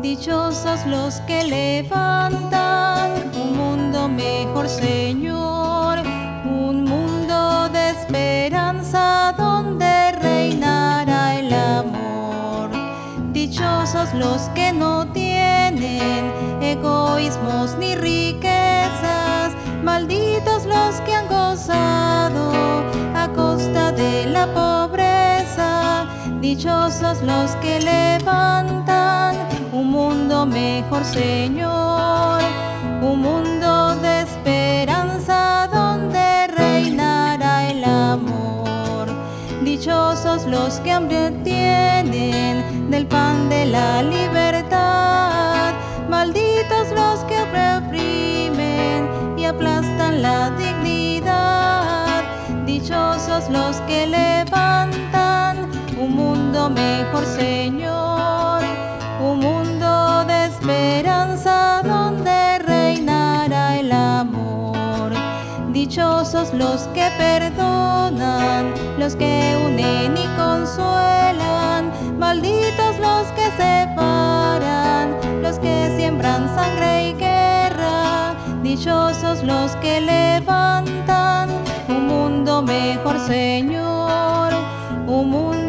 Dichosos los que levantan un mundo mejor, Señor, un mundo de esperanza donde reinará el amor. Dichosos los que no tienen egoísmos ni riquezas, malditos los que han gozado a costa de la pobreza. Dichosos los que levantan un mundo mejor, Señor, un mundo de esperanza donde reinará el amor. Dichosos los que hambre tienen del pan de la libertad, malditos los que oprimen y aplastan la dignidad. Dichosos los que levantan un mundo mejor, Señor, un mundo de esperanza donde reinará el amor. Dichosos los que perdonan, los que unen y consuelan, malditos los que separan, los que siembran sangre y guerra. Dichosos los que levantan un mundo mejor, Señor, un mundo